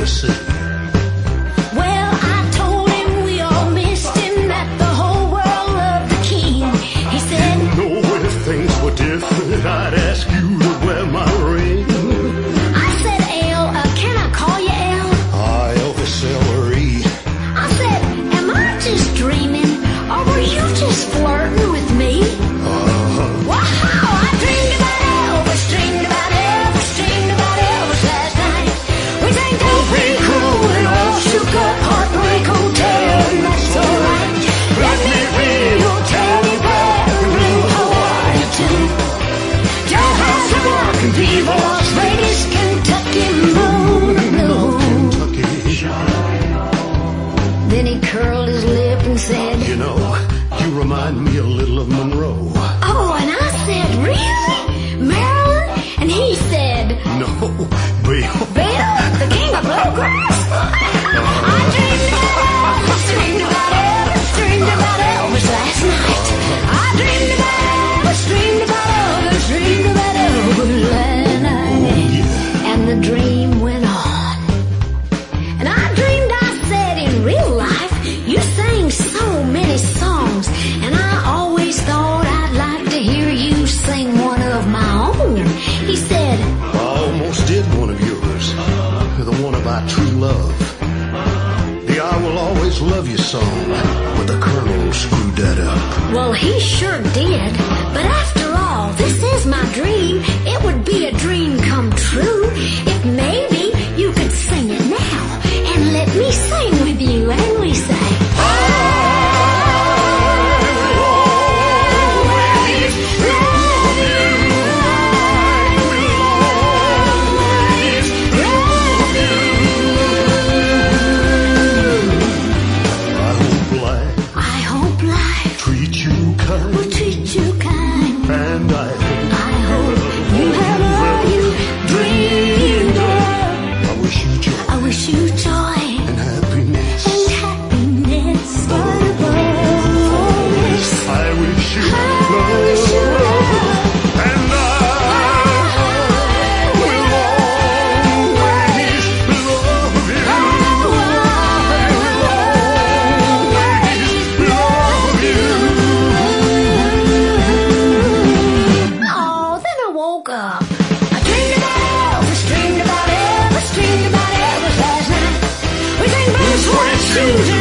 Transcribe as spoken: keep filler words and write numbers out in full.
to see? Well, I told him we all missed him, that the whole world loved the king. He said, You know, if things were different, I'd ask you to wear my ring. I said, Al, uh, can I call you Al? Ah, Elvis Ellery. I said, am I just dreaming, or were you just flirting with me? Uh-huh. Wow, I dreamed about Elvis, dreamed about Elvis, dreamed about Elvis last night. We sang Don't Be Cruel and all shook up Heartbreak Hotel, and that's alright. Let me be your teddy bear and blue Hawaii too. Jailhouse Rock and Viva Las Vegas, Kentucky moon blue. Kentucky. Then he curled his lip and said, You know, you remind me a little of Monroe. oh, and I said, really? Marilyn? And he said, No, Bill. Bill, the king of bluegrass? I dreamed about Elvis, dreamed about Elvis, dreamed about Elvis last night. I dreamed about Elvis, dreamed about Elvis, dreamed about Elvis last night. And the dream went on. And I dreamed, I said, in real life, you sang so many songs, and I always thought I'd like to hear you sing one of my own. He said, I almost did one of yours, the one about true love. The I Will Always Love You song, but the Colonel screwed that up. well, he sure did. But after all, this is my dream. It would be a dream come true if maybe you could sing it now. And let me sing with you, and we say, I hope life Treat you kind, will treat you kind. and I hope I hope you have all you dreamed of. I wish you joy I wish you joy and happiness. and happiness always. I wish you I wish you love, love. and I will always love you. I will always love you. Oh, then I woke up. I dreamed about Elvis, dreamed about Elvis, dreamed about Elvis last night. We sang Blue Suede Shoes